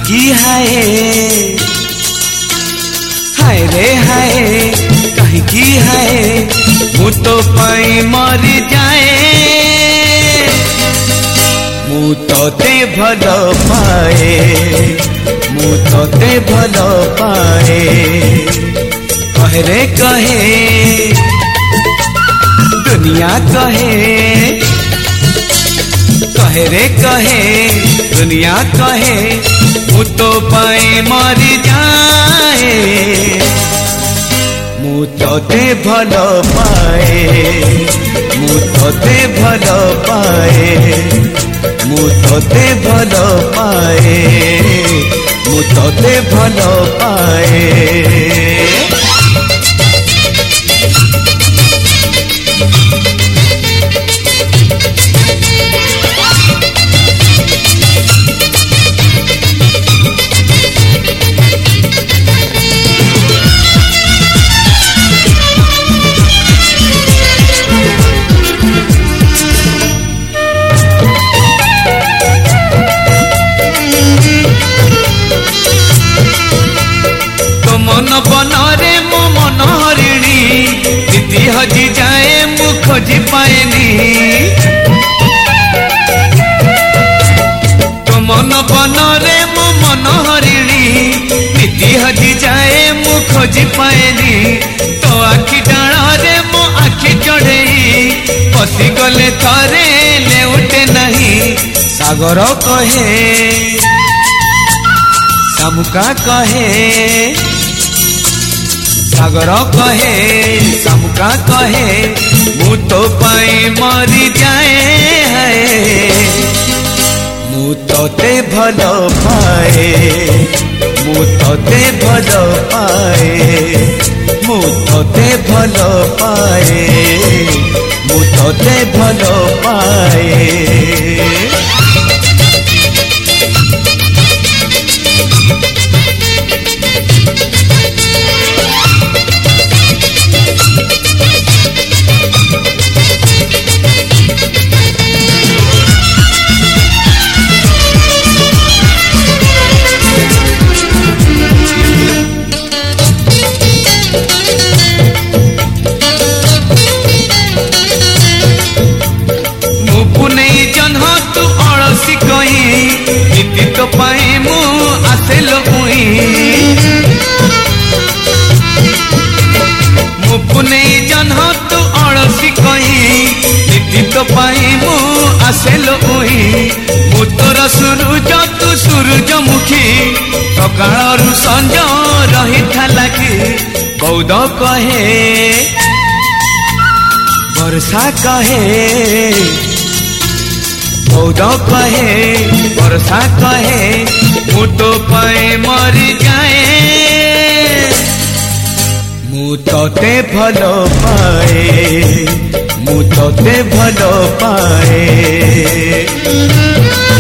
काहींकी हाय हाय रे हाय काहींकी हाय मु तो पाई मरी जाए मु तोते भल पाए मु तोते भल पाए कहे रे कहे दुनिया कहे कहे रे कहे दुनिया कहे मु तो पाए मरी जाए मु तोते भल पाए मु तोते भल पाए मु तोते भल पाए मु तोते भल पाए मन बनरे मो मन हरिणी दीदी हजी जाए मु खोजी पाएनी तो मन बनरे मो मन हरिणी दीदी हजी जाए मु खोजी पाएनी तो आखि डाणे मो आखि चढ़ई पसी गले थरे लेउटे नहीं सागर कहे शामुका कहे सागर कहे शामुका कहे मु तो पाई मरी जाए मु तोते भल पाए मु तोते भल पाए मु तोते भल पाए मु तोते भल पाए तो पाए मु आसे लुई मुझे नहीं जन तू अड़सी कही दीदी तो पाए मु आसे लुई मु तोर सूरज तू सूरजमुखी सकाल संज रही था लगी बौद कहे वर्षा कहे बौद कहे वर्षा कहे मु तो पाए मरी जाए मु तोते भल पाए मु तोते भल पाए।